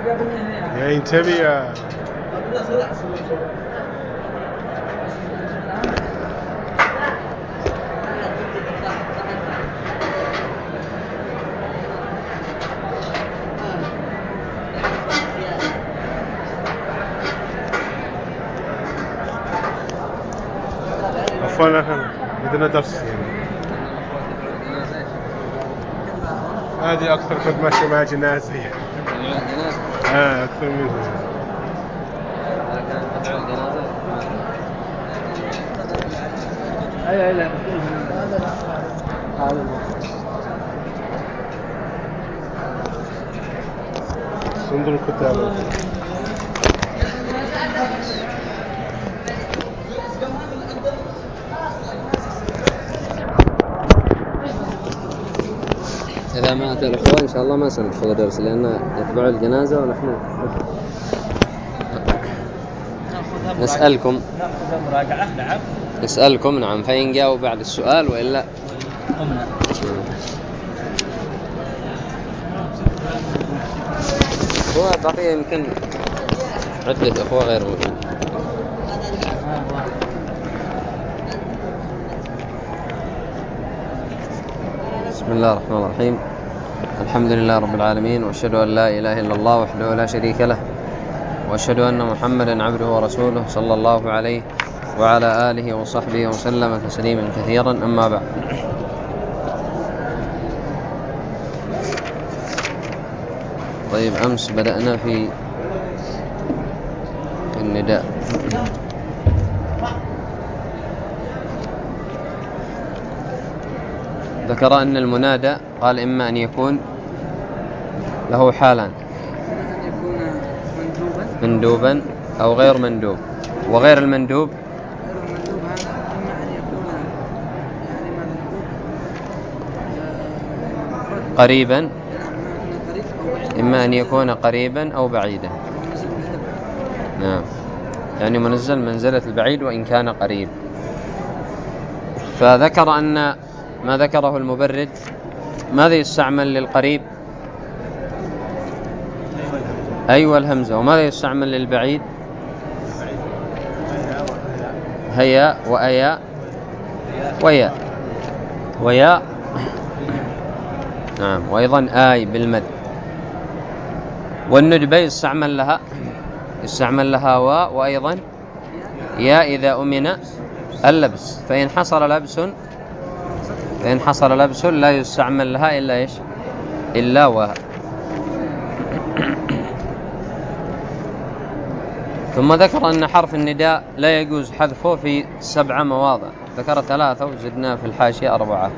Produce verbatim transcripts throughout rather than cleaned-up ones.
يا ينتبه يا عفوا اخي بدنا درس يعني. هذه اكثر كنت ماشي مع جنازه يعني. اه اكثر من اي اي لا صندوق الكتاب. إذا مات الأخوة إن شاء الله ما سنحفظ درس لأن يتبعوا الجنازة ونحن نسألكم نأخذ مراجعة. نعم نسألكم. نعم فإن جاءوا بعد السؤال وإلا قمنا. هو بقي يمكن عدة أخوة غير موجود. بسم الله الرحمن الرحيم. الحمد لله رب العالمين، وأشهد أن لا إله إلا الله وحده لا شريك له، وأشهد أن محمدا عبده ورسوله صلى الله عليه وعلى آله وصحبه وسلم تسليما كثيرا. أما بعد، طيب أمس بدأنا في النداء. ذكر أن المنادى قال إما أن يكون له حالان، مندوبا أو غير مندوب. وغير المندوب قريبا، إما أن يكون قريبا أو بعيدا. نعم، يعني منزل منزلة البعيد وإن كان قريب. فذكر أن ما ذكره المبرد ماذا يستعمل للقريب؟ أيوة الهمزة. وماذا يستعمل للبعيد؟ هيا وأيا ويا ويا. نعم، وأيضا آي بالمد. والندبة يستعمل لها يستعمل لها واء وأيضا يا إذا أمن اللبس. فإن حصل لبس فإن حصل لبس لا يستعمل لها إلا إيش؟ إلا واء. ثم ذكر أن حرف النداء لا يجوز حذفه في سبع مواضع. ذكر ثلاثة وزدنا في الحاشية أربعة.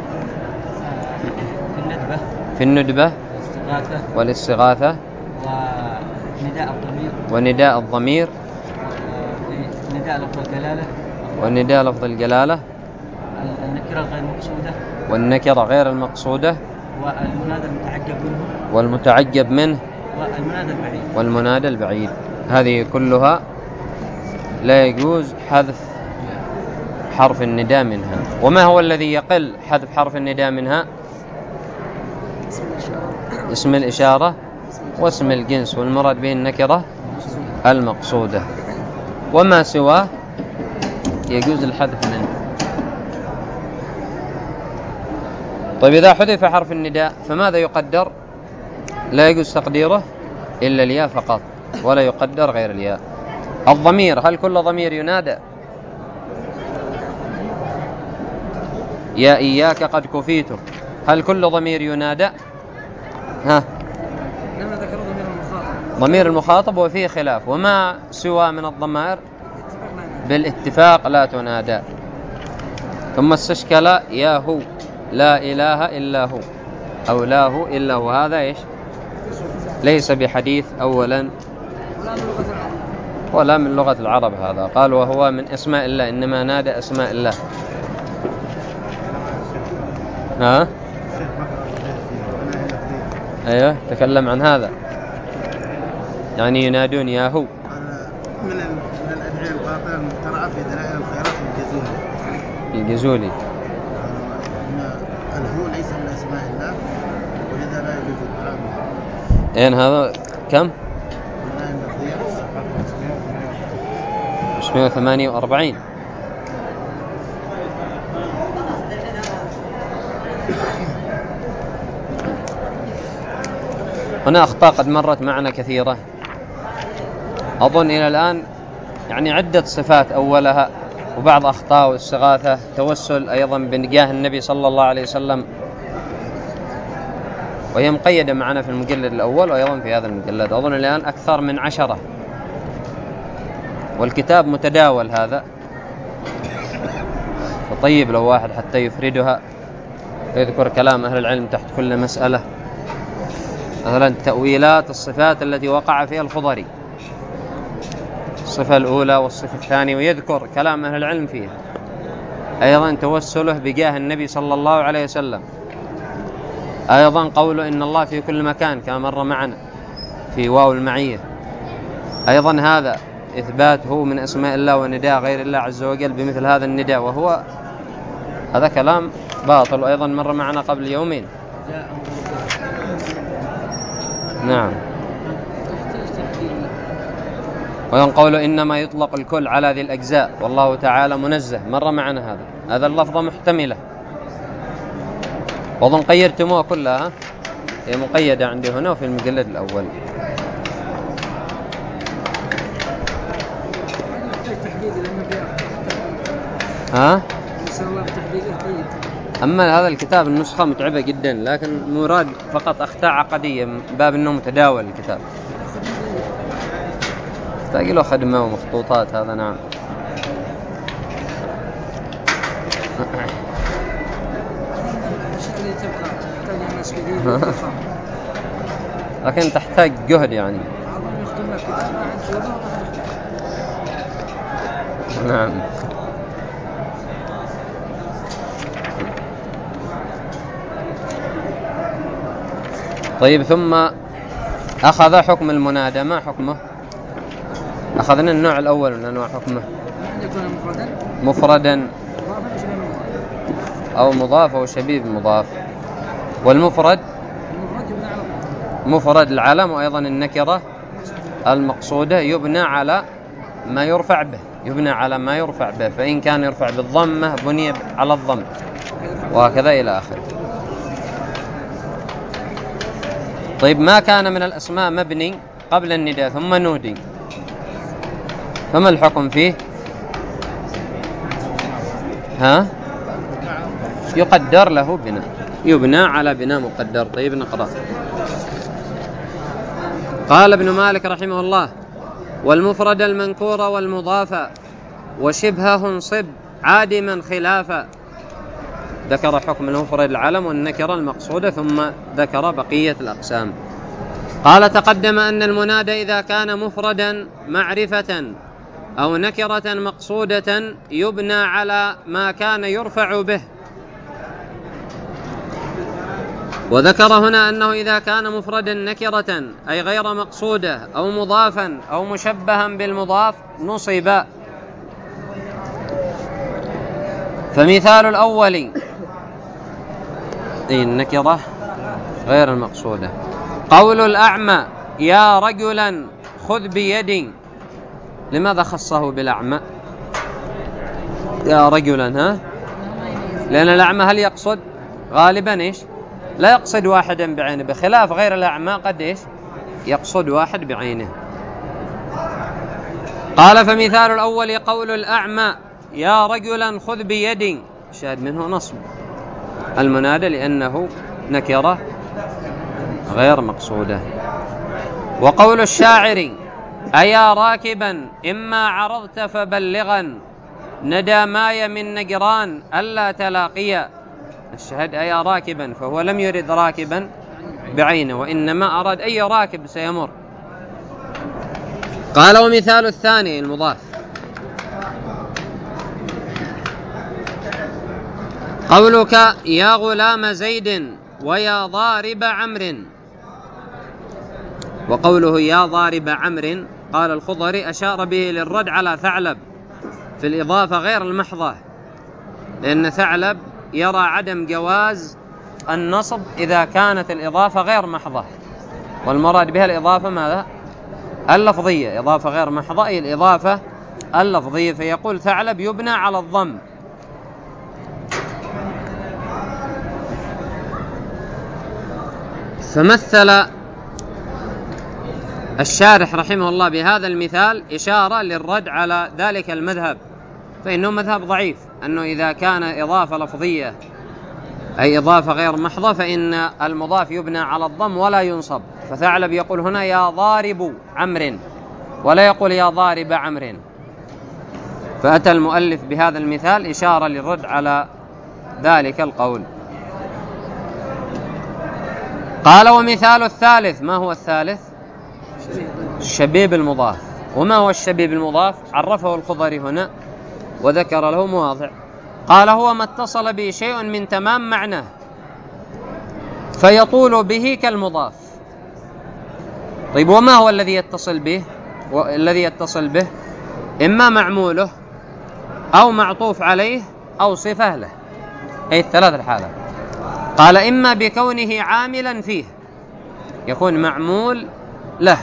في الندبة والاستغاثة ونداء الضمير ونداء الضمير ونداء لفظ الجلالة ونداء لفظ الجلالة النكرة غير المقصودة والنكرة غير المقصودة والمنادى المتعجب منه والمتعجب منه والمنادى البعيد والمنادى البعيد. هذه كلها لا يجوز حذف حرف النداء منها. وما هو الذي يقل حذف حرف النداء منها؟ اسم الإشارة واسم الجنس، والمراد به النكرة المقصودة. وما سواه يجوز الحذف منه. طيب إذا حذف حرف النداء فماذا يقدر؟ لا يجوز تقديره إلا الياء فقط، ولا يقدر غير الياء. الضمير، هل كل ضمير ينادى؟ يا إياك قد كفيتم، هل كل ضمير ينادى؟ ها، ضمير المخاطب وفيه خلاف. وما سوى من الضمائر بالاتفاق لا تنادى. ثم استشكل يا هو، لا إله إلا هو أو لا هو إلا هو. هذا إيش؟ ليس بحديث أولا ولا من لغة العرب. هذا قال وهو من اسماء الله، إنما نادى اسماء الله. ها؟ أيوه، تكلم عن هذا، يعني ينادون يا هو. من الأدعية الباطلة المخترعة في دلائل الخيرات الجزولي. الجزولي الهو ليس من أسماء الله ولذا لا يجوز الدعاء. أين هذا؟ كم؟ خمسمائة وثمانية وأربعين. هنا أخطاء قد مرت معنا كثيرة أظن إلى الآن، يعني عدة صفات أولها وبعض أخطاء واستغاثة، توسل أيضا بنجاه النبي صلى الله عليه وسلم، وهي مقيدة معنا في المجلد الأول وأيضا في هذا المجلد أظن الآن أكثر من عشرة، والكتاب متداول هذا، فطيب لو واحد حتى يفردها يذكر كلام أهل العلم تحت كل مسألة، مثلا تأويلات الصفات التي وقع فيها الخضري، الصفة الأولى والصفة الثانية، ويذكر كلام أهل العلم فيها. أيضا توسله بجاه النبي صلى الله عليه وسلم، أيضا قوله إن الله في كل مكان كما مر معنا في واو المعية، أيضا هذا إثباته من أسماء الله ونداء غير الله عز وجل بمثل هذا النداء، وهو هذا كلام باطل، وأيضا مر معنا قبل يومين. نعم. وأيضا قوله إنما يطلق الكل على ذي الأجزاء والله تعالى منزه، مر معنا هذا، هذا اللفظة محتملة، وأظن قيدتموها كلها، هي مقيدة عندي هنا وفي المجلد الأول. ها؟ أما هذا الكتاب النسخة متعبة جدا، لكن مراد فقط أخطاء عقدية من باب أنه متداول الكتاب، تلاقي له خدمة ومخطوطات هذا. نعم. لكن تحتاج جهد يعني. نعم. طيب، ثم أخذ حكم المنادى، ما حكمه؟ أخذنا النوع الأول من أنواع حكمه، مفردا أو مضاف أو شبيه بمضاف. والمفرد مفرد العلم، وأيضا النكرة المقصودة يبنى على ما يرفع به، يبنى على ما يرفع به، فإن كان يرفع بالضمة بني على الضم، وهكذا إلى آخره. طيب، ما كان من الأسماء مبني قبل النداء ثم نودي، فما الحكم فيه؟ ها؟ يقدر له بناء، يبنى على بناء مقدر. طيب، نقرأ. قال ابن مالك رحمه الله: والمفرد المنكور والمضاف وشبهه انصب عادما خلافا. ذكر حكم المفرد العلم والنكرة المقصودة، ثم ذكر بقية الأقسام. قال: تقدم أن المنادى إذا كان مفردا معرفة أو نكرة مقصودة يبنى على ما كان يرفع به. وذكر هنا أنه إذا كان مفردا نكرة أي غير مقصودة أو مضافا أو مشبها بالمضاف نصب. فمثال الأول أي النكرة غير المقصودة، قول الأعمى: يا رجلا خذ بيدي. لماذا خصه بالأعمى؟ يا رجلا، ها؟ لأن الأعمى هل يقصد؟ غالبا إيش؟ لا يقصد واحدا بعينه، بخلاف غير الأعمى قد إيش؟ يقصد واحد بعينه. قال: فمثال الأول قول الأعمى: يا رجلا خذ بيدي، شاهد منه نصب المنادى لأنه نكرة غير مقصودة. وقول الشاعر: أيا راكبا إما عرضت فبلغا ندى ماي من نجران ألا تلاقيا. الشهد أيا راكبا، فهو لم يرد راكبا بعينه، وإنما أراد أي راكب سيمر. قال: ومثال الثاني المضاف، قولك: يا غلام زيد ويا ضارب عمرو. وقوله يا ضارب عمرو قال الخضري أشار به للرد على ثعلب في الإضافة غير المحضة، لأن ثعلب يرى عدم جواز النصب إذا كانت الإضافة غير محضة، والمراد بها الإضافة ماذا؟ اللفظية. إضافة غير محضة أي الإضافة اللفظي، فيقول ثعلب يبنى على الضم. فمثل الشارح رحمه الله بهذا المثال إشارة للرد على ذلك المذهب، فإنه مذهب ضعيف، أنه إذا كان إضافة لفظية أي إضافة غير محضة فإن المضاف يبنى على الضم ولا ينصب. فثعلب يقول هنا يا ضارب عمرو، ولا يقول يا ضارب عمرو. فأتى المؤلف بهذا المثال إشارة للرد على ذلك القول. قال ومثال الثالث، ما هو الثالث؟ الشبيه بالمضاف. وما هو الشبيه بالمضاف؟ عرفه الخضري هنا وذكر له مواضع. قال هو ما اتصل به شيء من تمام معناه فيطول به كالمضاف. طيب وما هو الذي يتصل به؟ الذي يتصل به إما معموله أو معطوف عليه أو صفة له، أي الثلاث الحالات. قال إما بكونه عاملا فيه، يكون معمول له،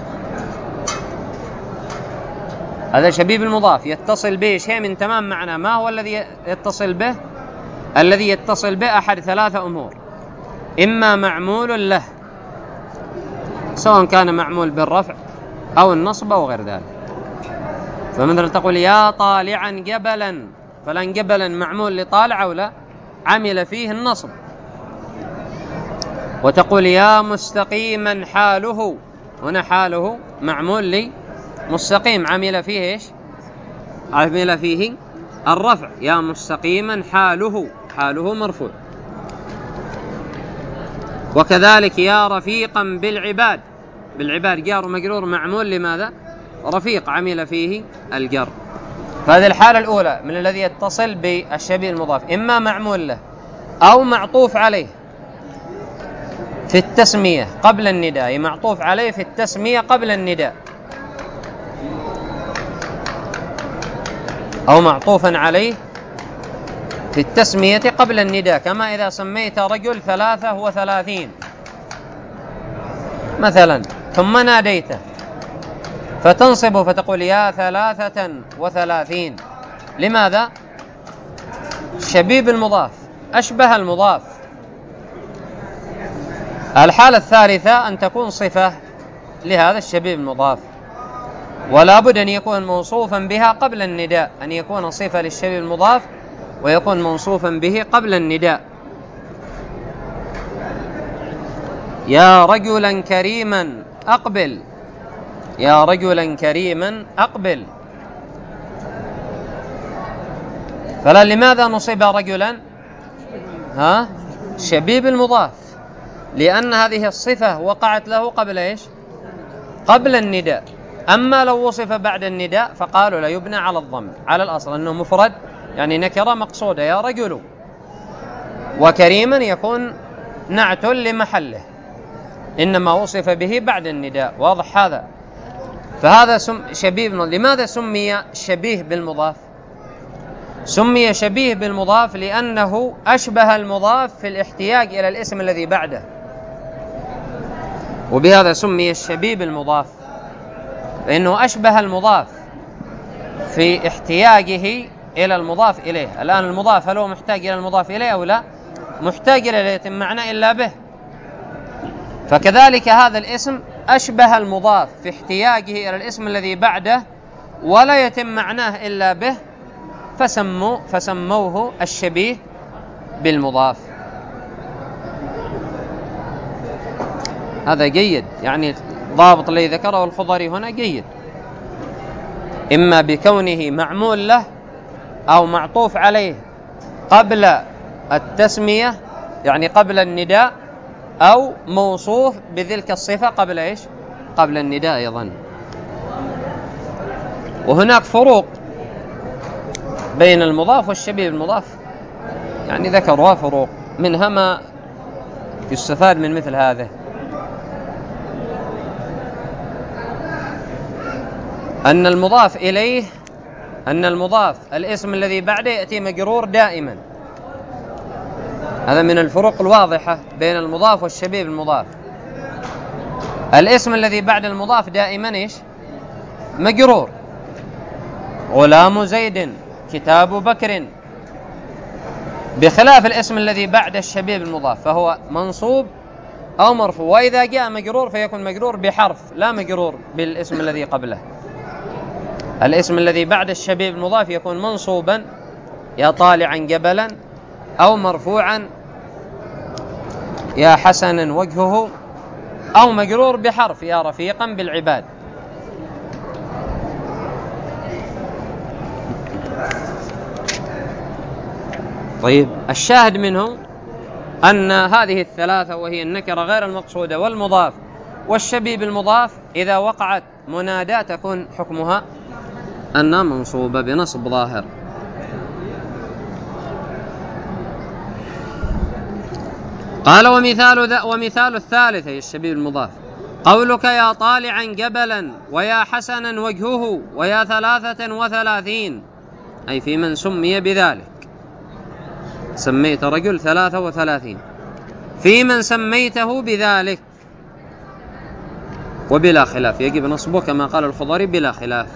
هذا شبيه بالمضاف يتصل به شيء من تمام معنى. ما هو الذي يتصل به؟ الذي يتصل به أحد ثلاثة أمور، إما معمول له سواء كان معمول بالرفع أو النصب أو غير ذلك. فمثلا تقول يا طالعا جبلا، فلان جبلا معمول لطالع أو لا؟ عمل فيه النصب. وتقول يا مستقيما حاله، هنا حاله معمول لمستقيم، عمل فيه إيش؟ عمل فيه الرفع، يا مستقيما حاله، حاله مرفوع. وكذلك يا رفيقا بالعباد، بالعباد جار ومجرور معمول لماذا؟ رفيق، عمل فيه الجر. فهذه الحالة الأولى من الذي يتصل بالشبيه المضاف، إما معمول له أو معطوف عليه في التسمية قبل النداء، معطوف عليه في التسمية قبل النداء، أو معطوفا عليه في التسمية قبل النداء، كما إذا سميت رجل ثلاثة وثلاثين مثلا ثم ناديته فتنصب فتقول يا ثلاثة وثلاثين. لماذا؟ شبيه بالمضاف، أشبه المضاف. الحالة الثالثة أن تكون صفة لهذا الشبيه بالمضاف، ولا بد أن يكون موصوفا بها قبل النداء، أن يكون صفة للشبيه المضاف ويكون موصوفا به قبل النداء. يا رجلا كريما أقبل، يا رجلا كريما أقبل. فلا لماذا نصيب رجلا؟ ها؟ شبيه بالمضاف، لأن هذه الصفة وقعت له قبل إيش؟ قبل النداء. أما لو وصف بعد النداء فقالوا لا يبنى على الضم، على الأصل أنه مفرد يعني نكرة مقصودة، يا رجل. وكريما يكون نعت لمحله، إنما وصف به بعد النداء. واضح هذا؟ فهذا شبيه. لماذا سمي شبيه بالمضاف؟ سمي شبيه بالمضاف لأنه أشبه المضاف في الاحتياج إلى الاسم الذي بعده، وبهذا سمي الشبيه بالمضاف، فإنه أشبه المضاف في احتياجه إلى المضاف إليه. الآن المضاف هل هو محتاج إلى المضاف إليه أو لا؟ محتاج إلى لا يتم معنى إلا به. فكذلك هذا الاسم أشبه المضاف في احتياجه إلى الاسم الذي بعده ولا يتم معناه إلا به، فسموا فسموه الشبيه بالمضاف. هذا جيد، يعني ضابط الذي ذكره الخضري هنا جيد، إما بكونه معمول له أو معطوف عليه قبل التسمية يعني قبل النداء، أو موصوف بذلك الصفة قبل إيش؟ قبل النداء أيضا. وهناك فروق بين المضاف والشبيه بالمضاف، يعني ذكروا فروق، منها ما يستفاد من مثل هذا. أن المضاف إليه، أن المضاف الاسم الذي بعده يأتي مجرور دائما، هذا من الفروق الواضحة بين المضاف والشبيه بالمضاف. الاسم الذي بعد المضاف دائما إيش؟ مجرور. غلام زيد، كتاب بكر، بخلاف الاسم الذي بعد الشبيه بالمضاف فهو منصوب أو مرفوع. وإذا جاء مجرور فيكون مجرور بحرف لا مجرور بالاسم الذي قبله. الاسم الذي بعد الشبيه بالمضاف يكون منصوبا يا طالعا جبلا، أو مرفوعا يا حسنا وجهه، أو مجرور بحرف يا رفيقا بالعباد. طيب، الشاهد منه أن هذه الثلاثة وهي النكرة غير المقصودة والمضاف والشبيه بالمضاف إذا وقعت منادى تكون حكمها أنها منصوبة بنصب ظاهر. قال ومثال ذا ومثال الثالث هي الشبيه بالمضاف قولك يا طالعا جبلا ويا حسنا وجهه ويا ثلاثة وثلاثين، أي في من سمي بذلك، سميت رجل ثلاثة وثلاثين، في من سميته بذلك وبلا خلاف، يجب نصبه كما قال الخضري بلا خلاف.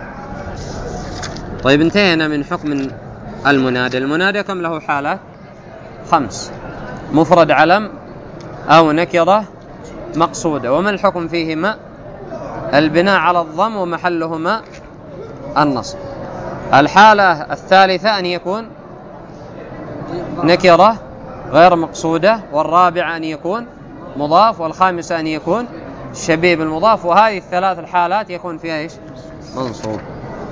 طيب، انتهينا من حكم المنادى. المنادى كم له حالات؟ خمس: مفرد علم أو نكرة مقصودة. وما الحكم فيهما؟ البناء على الضم ومحلهما النصب. الحالة الثالثة أن يكون نكرة غير مقصودة، والرابعة أن يكون مضاف، والخامسة أن يكون شبيه بالمضاف. وهذه الثلاث الحالات يكون فيها إيش؟ منصوب.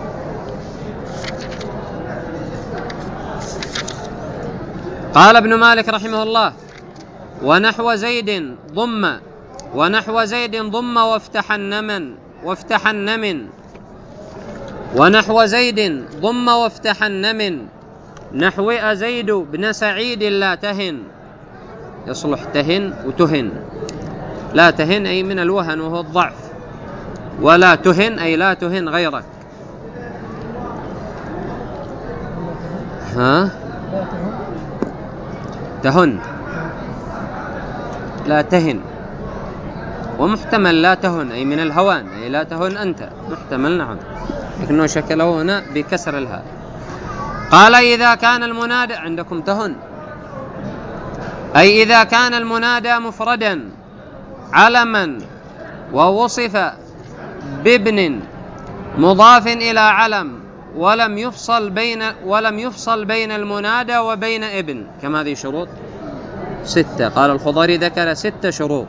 قال ابن مالك رحمه الله: ونحو زيد ضم ونحو زيد ضم وافتحن من وافتحن من ونحو زيد ضم وافتحن من نحو أزيد بن سعيد لا تهن. يصلح تهن وتهن. لا تهن أي من الوهن وهو الضعف، ولا تهن أي لا تهن غيرك. ها؟ تهن، لا تهن. ومحتمل لا تهن أي من الهوان، أي لا تهن أنت، محتمل نعم، لكنه شكله هنا بكسر الهاء. قال: إذا كان المنادى عندكم تهن، أي إذا كان المنادى مفردا علما ووصف بابن مضاف إلى علم ولم يفصل بين ولم يفصل بين المنادى وبين ابن. كم هذه شروط؟ ستة. قال الخضري ذكر ست شروط.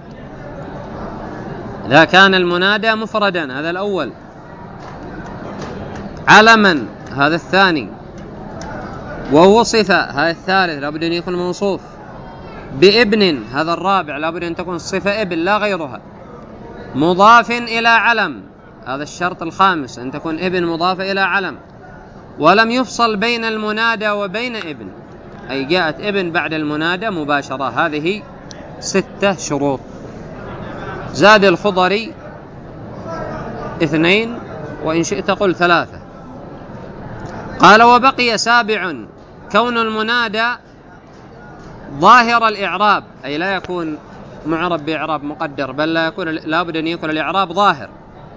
إذا كان المنادى مفردا، هذا الأول. علما، هذا الثاني. ووصف، هذا الثالث، لابد أن يكون موصوف. بابن، هذا الرابع، لابد أن تكون الصفة ابن لا غيرها. مضاف إلى علم، هذا الشرط الخامس، أن تكون ابن مضافة إلى علم. ولم يفصل بين المنادى وبين ابن، أي جاءت ابن بعد المنادى مباشرة. هذه ستة شروط. زاد الخضري اثنين، وإن شئت قل ثلاثة. قال: وبقي سابع: كون المنادى ظاهر الإعراب، أي لا يكون معرب بإعراب مقدر، بل لا يكون لابد أن يكون الإعراب ظاهر.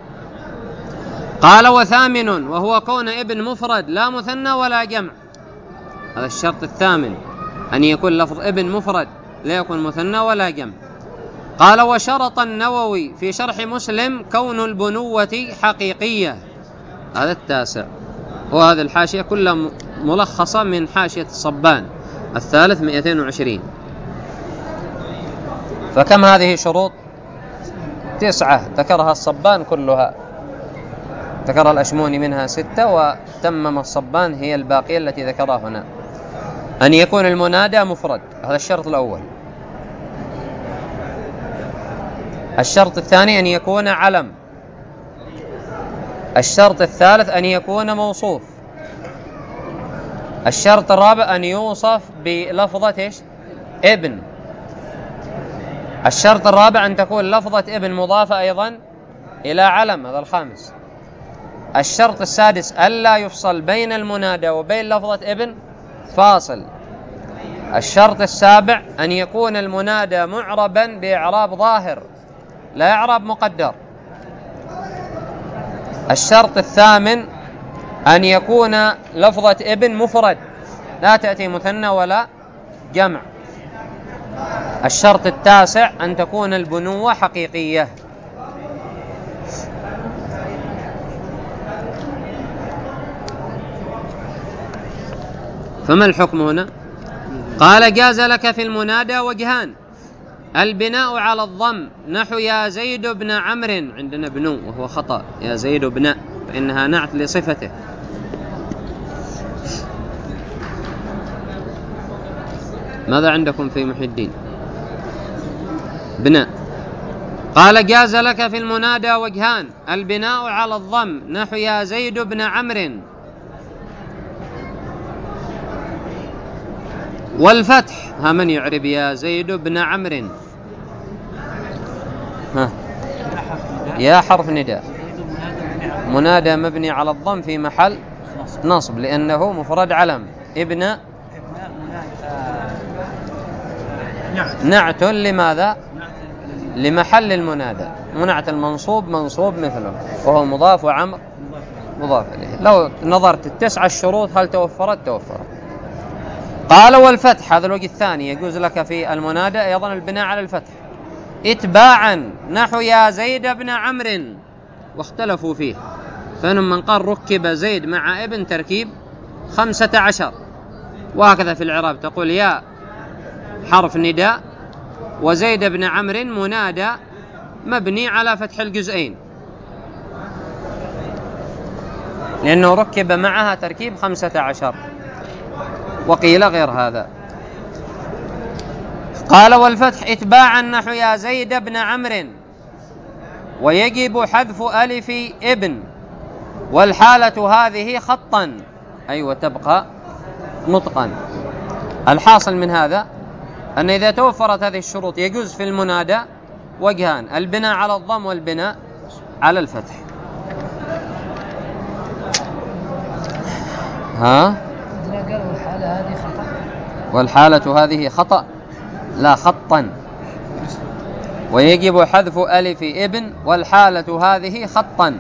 قال: وثامن: وهو كون ابن مفرد لا مثنى ولا جمع. هذا الشرط الثامن، أن يكون لفظ ابن مفرد لا يكون مثنى ولا جمع. قال: وشرط النووي في شرح مسلم كون البنوة حقيقية. هذا التاسع. وهذه الحاشية كلها ملخصة من حاشية الصبان الثالث مئتين وعشرين. فكم هذه شروط؟ تسعة، ذكرها الصبان كلها، ذكر الأشموني منها ستة، وتمم الصبان هي الباقية التي ذكرها هنا. أن يكون المنادى مفرد، هذا الشرط الأول. الشرط الثاني أن يكون علم. الشرط الثالث أن يكون موصوف. الشرط الرابع أن يوصف بلفظة إيش؟ ابن. الشرط الرابع أن تكون لفظة ابن مضافة أيضا إلى علم، هذا الخامس. الشرط السادس ألا يفصل بين المنادى وبين لفظة ابن فاصل. الشرط السابع أن يكون المنادى معربا بإعراب ظاهر لا إعراب مقدر. الشرط الثامن أن يكون لفظة ابن مفرد، لا تأتي مثنى ولا جمع. الشرط التاسع أن تكون البنوة حقيقية. فما الحكم هنا؟ قال: جاز لك في المنادى وجهان: البناء على الضم نحو يا زيد بن عمرو، عندنا بنو وهو خطأ، يا زيد بن، فإنها نعت لصفته. ماذا عندكم في محي الدين؟ بناء. قال: جاز لك في المنادى وجهان: البناء على الضم نحو يا زيد بن عمرو، والفتح. ها من يعرب يا زيد بن عمرو؟ ها يا حرف نداء، منادى مبني على الضم في محل نصب لأنه مفرد علم. ابن نعت لماذا؟ لمحل المنادى، منعت المنصوب منصوب مثله، وهو مضاف وعمر مضاف إليه. لو نظرت التسعة الشروط هل توفرت؟ توفرت. قال: والفتح، هذا الوجه الثاني، يجوز لك في المنادى أيضا البناء على الفتح. اتباعا نحو يا زيد بن عمرو، واختلفوا فيه، فمنهم من قال ركب زيد مع ابن تركيب خمسة عشر، وهكذا في الإعراب تقول يا حرف نداء وزيد بن عمرو منادى مبني على فتح الجزئين، لأنه ركب معها تركيب خمسة عشر. وقيل غير هذا. قال: والفتح اتباعا نحو يا زيد بن عمرو، ويجب حذف ألف ابن، والحالة هذه خطا، أي وتبقى نطقا. الحاصل من هذا أن إذا توفرت هذه الشروط يجوز في المنادى وجهان: البناء على الضم والبناء على الفتح. ها؟ والحالة هذه خطأ. والحالة هذه خطأ، لا خطا. ويجب حذف ألف ابن، والحالة هذه خطا.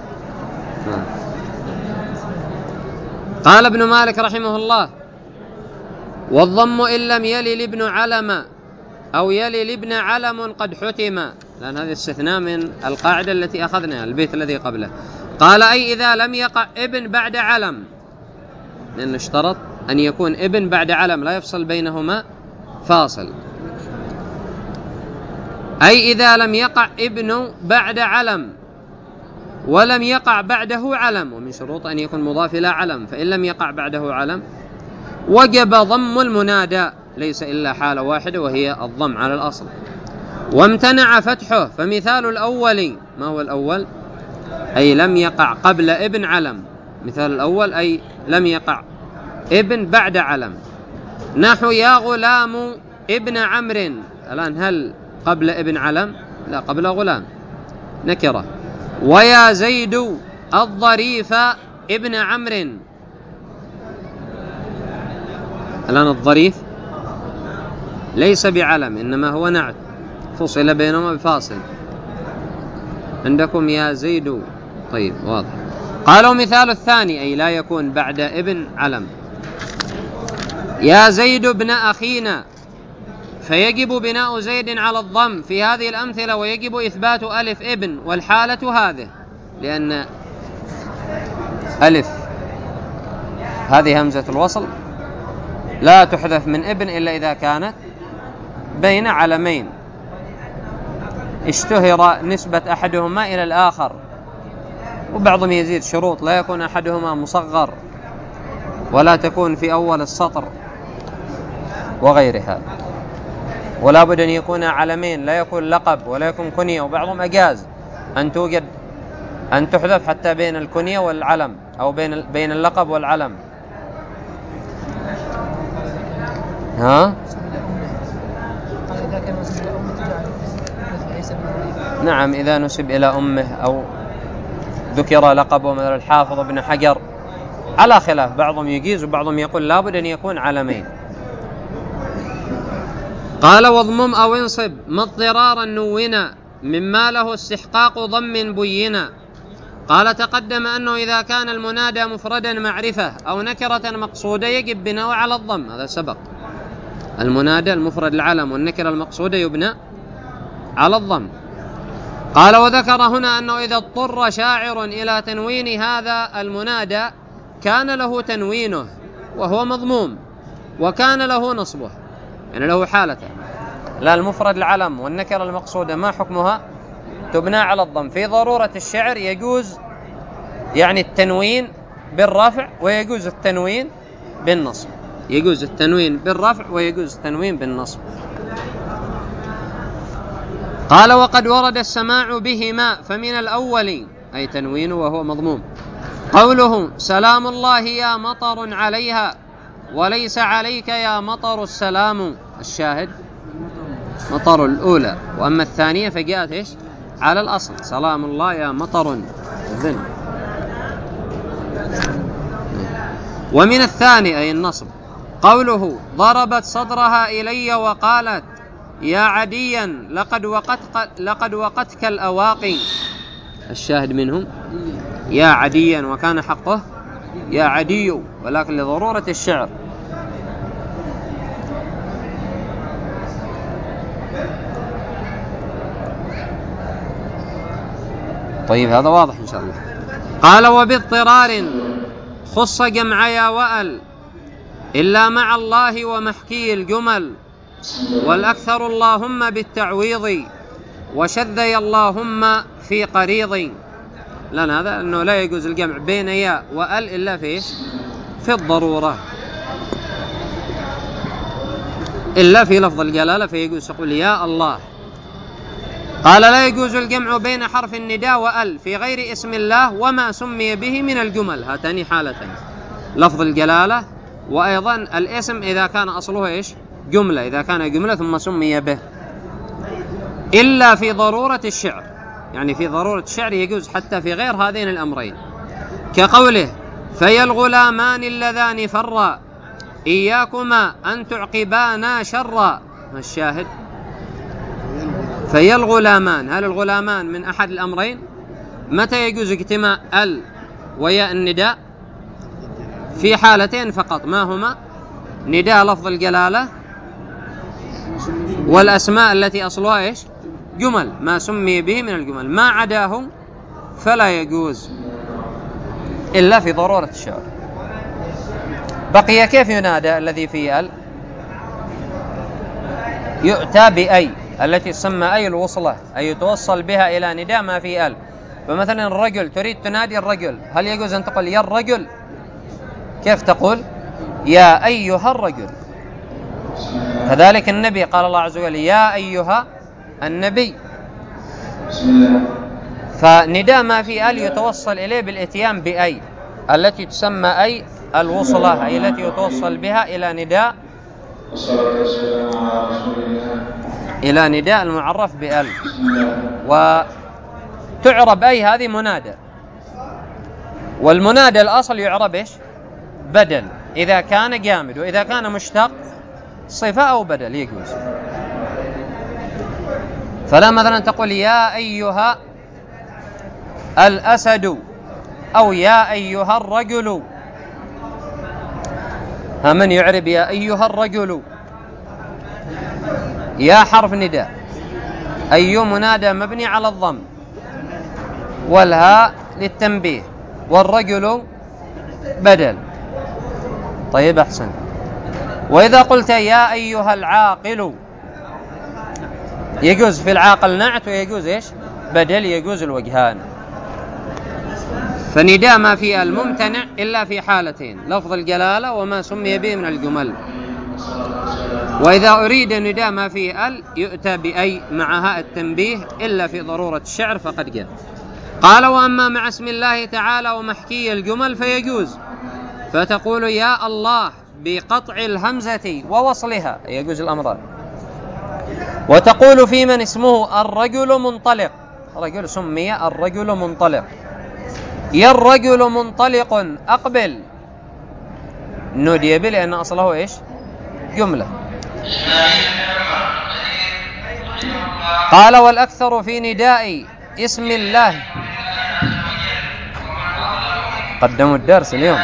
قال ابن مالك رحمه الله: والضم إن لم يلي لابن علم أو يلي لابن علم قد حتم، لأن هذا استثناء من القاعدة التي أخذناها البيت الذي قبله. قال: أي إذا لم يقع ابن بعد علم، لأن اشترط أن يكون ابن بعد علم لا يفصل بينهما فاصل. أي إذا لم يقع ابن بعد علم ولم يقع بعده علم، ومن شروط أن يكون مضاف إلى علم، فإن لم يقع بعده علم وجب ضم المنادى، ليس إلا حالة واحدة وهي الضم على الأصل، وامتنع فتحه. فمثال الأول، ما هو الأول؟ أي لم يقع قبل ابن علم. مثال الأول أي لم يقع ابن بعد علم، نحو يا غلام ابن عمرو. الآن هل قبل ابن علم؟ لا، قبل غلام نكرة. ويا زيد الظريف ابن عمرو. الآن الظريف ليس بعلم، إنما هو نعت فصل بينهما بفاصل. عندكم يا زيد. طيب واضح. قالوا مثال الثاني أي لا يكون بعد ابن علم: يا زيد ابن أخينا، فيجب بناء زيد على الضم في هذه الأمثلة، ويجب إثبات ألف ابن، والحالة هذه، لأن ألف هذه همزة الوصل لا تحذف من ابن إلا إذا كانت بين علمين اشتهر نسبة أحدهما إلى الآخر، وبعضهم يزيد شروط: لا يكون أحدهما مصغر، ولا تكون في أول السطر، وغيرها. ولا بد أن يكون علمين، لا يكون لقب ولا يكون كنية. وبعضهم أجاز أن توجد أن تحذف حتى بين الكنية والعلم، أو بين بين اللقب والعلم. ها؟ نعم، إذا نسب إلى أمه أو ذكر لقبه مثل الحافظ بن حجر على خلاف، بعضهم يجيز وبعضهم يقول لابد أن يكون علمين. قال: واضمم أو انصب ما اضطرارا نونا، مما له استحقاق ضم بينا، قال تقدم أنه إذا كان المنادى مفردا معرفة أو نكرة مقصودة يجب بناء على الضم، هذا سبق. المنادى المفرد العلم والنكرة المقصودة يبنى على الضم. قال وذكر هنا أنه إذا اضطر شاعر إلى تنوين هذا المنادى كان له تنوينه وهو مضموم، وكان له نصبه، يعني له حالته. لا المفرد العلم والنكرة المقصودة ما حكمها؟ تبنى على الضم. في ضرورة الشعر يجوز يعني التنوين بالرفع ويجوز التنوين بالنصب، يجوز التنوين بالرفع ويجوز التنوين بالنصب. قال وقد ورد السماع بهما، فمن الأول أي تنوينه وهو مضموم قوله سلام الله يا مطر عليها وليس عليك يا مطر السلام، الشاهد مطر الأولى، وأما الثانية فجاءت إيش؟ على الأصل سلام الله يا مطر ذن. ومن الثاني أي النصب قوله ضربت صدرها إلي وقالت يا عديا لقد وقتك, لقد وقتك الأواقي، الشاهد منهم يا عديا وكان حقه يا عدي، ولكن لضرورة الشعر. طيب هذا واضح إن شاء الله. قال وباضطرار خص جمع يا وأل إلا مع الله ومحكي الجمل، والأكثر اللهم بالتعويض وشذي اللهم في قريض. لأن هذا أنه لا يجوز الجمع بين يا وأل إلا في في الضرورة، إلا في لفظ الجلالة فيجوز يقول يا الله. قال لا يجوز الجمع بين حرف النداء وأل في غير اسم الله وما سمي به من الجمل، هاتان حالتين، لفظ الجلالة وأيضا الاسم إذا كان أصله إيش؟ جملة، إذا كان جملة ثم سمي به، إلا في ضرورة الشعر، يعني في ضرورة الشعر يجوز حتى في غير هذين الأمرين، كقوله فيا الغلامان اللذان فرا إياكما أن تعقبانا شرا، الشاهد فيا الغلامان، هل الغلامان من أحد الأمرين؟ متى يجوز اجتماع ال وياء النداء؟ في حالتين فقط، ما هما؟ نداء لفظ الجلالة والأسماء التي أصلها إيش؟ جمل، ما سمي به من الجمل، ما عداه فلا يجوز إلا في ضرورة الشعر. بقي كيف ينادى الذي فيه ال؟ يؤتى بأي التي تسمى أي الوصلة، أي يتوصل بها إلى نداء ما فيه ال. فمثلا الرجل تريد تنادي الرجل، هل يجوز أن تقول يا الرجل؟ كيف تقول؟ يا أيها الرجل. كذلك النبي قال الله عز وجل يا أيها النبي، فنداء ما في ال يتوصل إليه بالإتيان بأي التي تسمى أي الوصلة، أي التي يتوصل بها إلى نداء إلى نداء المعرف بأل. وتعرب أي هذه منادى، والمنادى الأصل يعرب إيش؟ بدل، إذا كان جامد، وإذا كان مشتق صفة أو بدل يجوز. فلا مثلا تقول يا أيها الأسد أو يا أيها الرجل، ها من يعرب يا أيها الرجل؟ يا حرف نداء، أي منادى مبني على الضم، والهاء للتنبيه، والرجل بدل. طيب أحسن. وإذا قلت يا أيها العاقل يجوز في العاقل نعت ويجوز إيش؟ بدل، يجوز الوجهان. فنداء ما فيه الممتنع إلا في حالتين، لفظ الجلالة وما سمي به من الجمل. وإذا أريد نداء ما فيه ال يؤتى بأي معها التنبيه إلا في ضرورة الشعر فقد جاء. قال وأما مع اسم الله تعالى ومحكي الجمل فيجوز، فتقول يا الله بقطع الهمزة ووصلها، يجوز الأمران. وتقول في من اسمه الرجل منطلق، رجل سمي الرجل منطلق، يا الرجل منطلق أقبل، نودي به لأن أصله إيش؟ جملة. قال والأكثر في نداء اسم الله قدموا الدرس اليوم.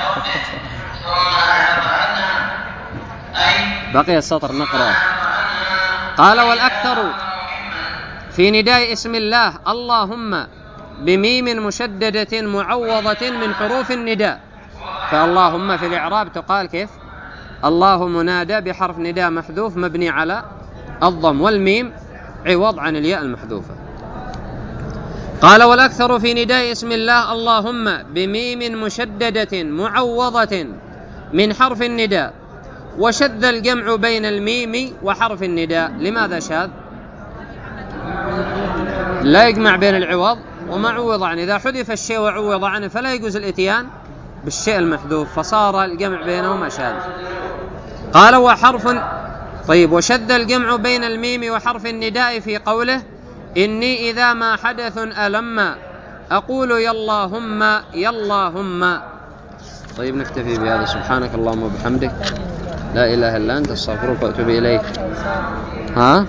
بقي السطر نقرأ. قال والأكثر في نداء اسم الله اللهم بميم مشددة معوضة من حروف النداء. فاللهم في الإعراب تقال كيف؟ الله منادى بحرف نداء محذوف مبني على الضم، والميم عوض عن الياء المحذوفة. قال والأكثر في نداء اسم الله اللهم بميم مشددة معوضة من حرف النداء، وشذ الجمع بين الميم وحرف النداء. لماذا شاذ؟ لا يجمع بين العوض وما عوض عنه. إذا حذف الشيء وعوض عنه فلا يجوز الاتيان بالشيء المحذوف، فصار الجمع بينهما شاذ. قال وحرف طيب وشذ الجمع بين الميم وحرف النداء في قوله إني إذا ما حدث ألم أقول ياللهم ياللهم. طيب نكتفي بهذا. سبحانك اللهم وبحمدك لا إله إلا أنت استغفرك وأتوب إليك. ها؟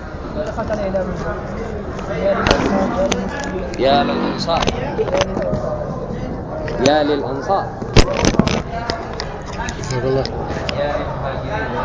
يا للأنصار يا للأنصار يا للمهاجرين